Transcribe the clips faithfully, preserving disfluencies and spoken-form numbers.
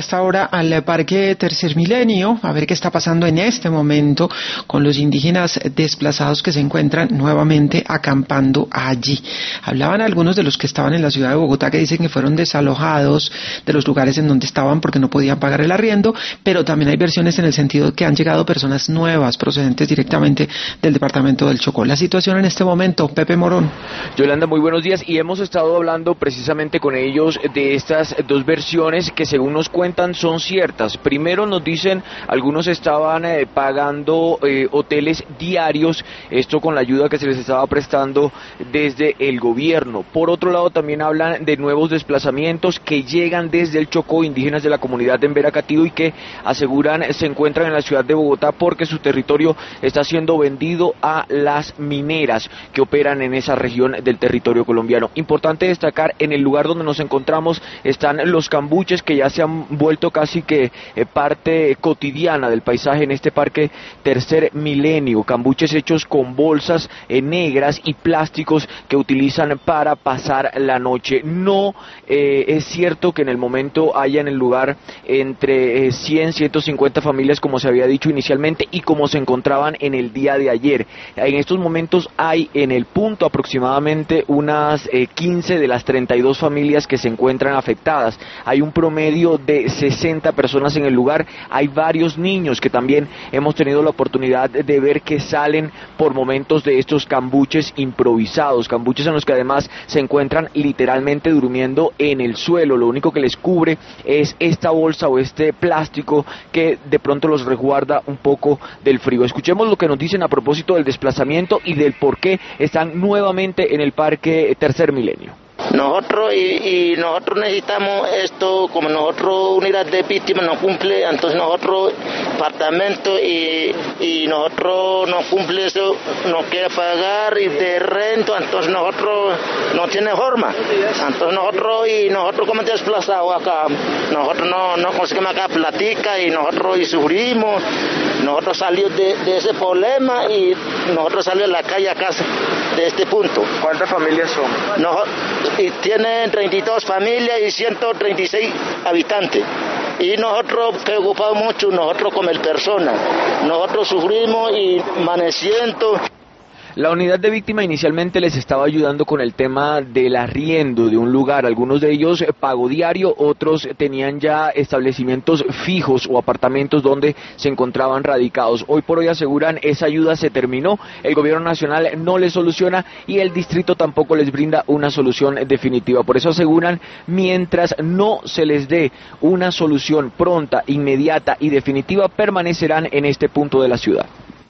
Hasta ahora al Parque Tercer Milenio, a ver qué está pasando en este momento con los indígenas desplazados que se encuentran nuevamente acampando allí. Hablaban algunos de los que estaban en la ciudad de Bogotá que dicen que fueron desalojados de los lugares en donde estaban porque no podían pagar el arriendo, pero también hay versiones en el sentido que han llegado personas nuevas procedentes directamente del departamento del Chocó. La situación en este momento, Pepe Morón. Yolanda, muy buenos días, y hemos estado hablando precisamente con ellos de estas dos versiones que según nos cuentan son ciertas. Primero nos dicen, algunos estaban eh, pagando eh, hoteles diarios, esto con la ayuda que se les estaba prestando desde el gobierno. Por otro lado también hablan de nuevos desplazamientos que llegan desde el Chocó, indígenas de la comunidad de Embera-Catido, y que aseguran se encuentran en la ciudad de Bogotá porque su territorio está siendo vendido a las mineras que operan en esa región del territorio colombiano. Importante destacar, en el lugar donde nos encontramos están los cambuches que ya se han vuelto casi que eh, parte cotidiana del paisaje en este parque Tercer Milenio, cambuches hechos con bolsas eh, negras y plásticos que utilizan para pasar la noche. No eh, es cierto que en el momento haya en el lugar entre eh, cien, ciento cincuenta familias como se había dicho inicialmente y como se encontraban en el día de ayer. En estos momentos hay en el punto aproximadamente unas eh, quince de las treinta y dos familias que se encuentran afectadas. Hay un promedio de sesenta personas en el lugar, hay varios niños que también hemos tenido la oportunidad de ver que salen por momentos de estos cambuches improvisados, cambuches en los que además se encuentran literalmente durmiendo en el suelo. Lo único que les cubre es esta bolsa o este plástico que de pronto los resguarda un poco del frío. Escuchemos lo que nos dicen a propósito del desplazamiento y del por qué están nuevamente en el Parque Tercer Milenio. Nosotros y, y nosotros necesitamos esto, como nosotros unidad de víctimas no cumple, entonces nosotros apartamento y, y nosotros no cumple eso, no quiere pagar y de renta, entonces nosotros no tiene forma, entonces nosotros y nosotros como desplazados acá, nosotros no, no conseguimos acá platica y nosotros y sufrimos, nosotros salimos de, de ese problema y nosotros salimos a la calle acá de este punto. ¿Cuántas familias son? Nosotros, y tienen treinta y dos familias y ciento treinta y seis habitantes. Y nosotros preocupamos mucho, nosotros como el persona, nosotros sufrimos y amaneciendo. La unidad de víctima inicialmente les estaba ayudando con el tema del arriendo de un lugar, algunos de ellos pago diario, otros tenían ya establecimientos fijos o apartamentos donde se encontraban radicados. Hoy por hoy aseguran esa ayuda se terminó, el gobierno nacional no les soluciona y el distrito tampoco les brinda una solución definitiva. Por eso aseguran, mientras no se les dé una solución pronta, inmediata y definitiva, permanecerán en este punto de la ciudad.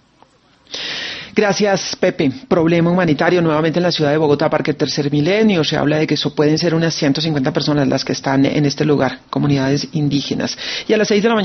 Gracias, Pepe. Problema humanitario nuevamente en la ciudad de Bogotá, Parque Tercer Milenio. Se habla de que eso pueden ser unas ciento cincuenta personas las que están en este lugar, comunidades indígenas. Y a las seis de la mañana